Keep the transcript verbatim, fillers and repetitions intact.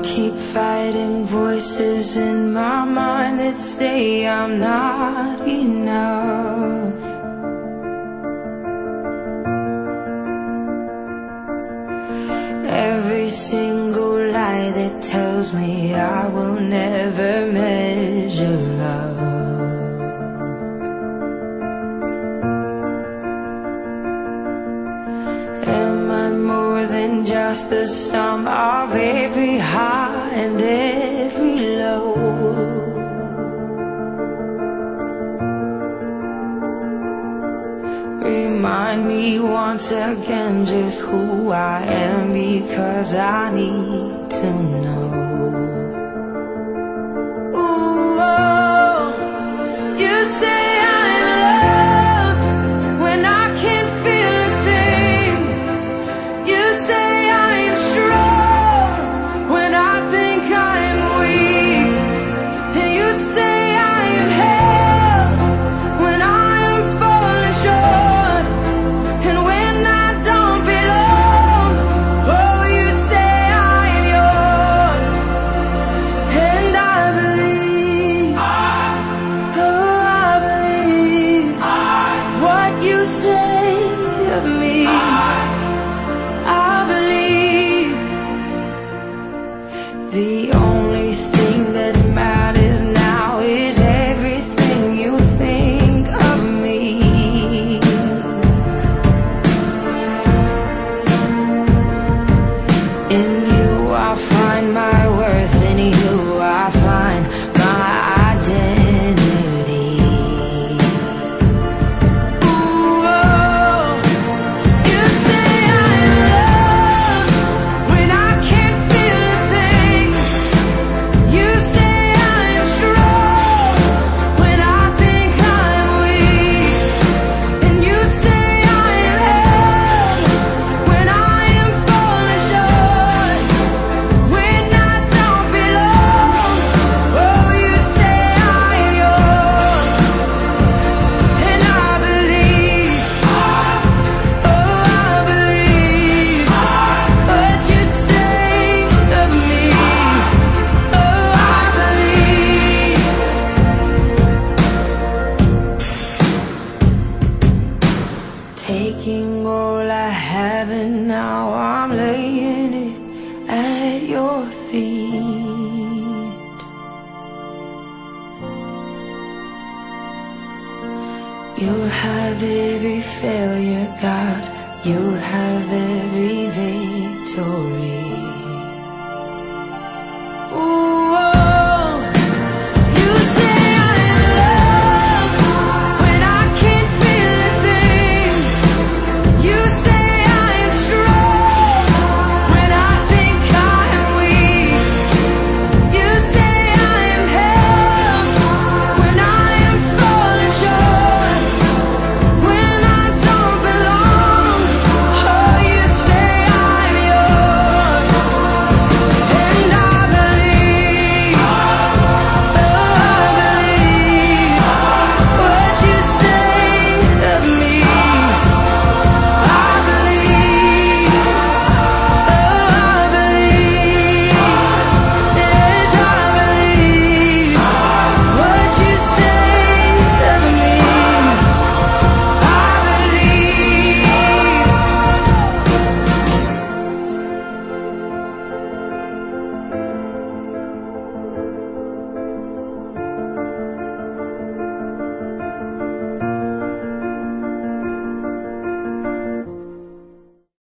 keep fighting voices in my mind that say I'm not enough. Every single lie that tells me I will never measure up. Am I more than just the sum of every high and every low? Remind me once again just who I am, because I need to know. Ooh, oh, you say I'm loved when I can't feel a thing. You say I'm strong when I think I'm weak. And you say I am held when I am falling short. And when I don't belong, oh, you say I am yours. And I believe, oh, I believe what you say of me. I believe the only thing that matters now is everything you think of me. In you I find my worth, in you I find my identity. Ooh, oh, you say I'm loved when I can't feel a thing. You say I'm strong when I think I'm weak. And you say I am held when I am falling short. When I don't belong, oh, you say I am yours. And I believe, oh, I believe what you say of me. Oh, I believe. Taking all I have and now I'm laying it at your feet. You'll have every failure, God. You'll have every victory.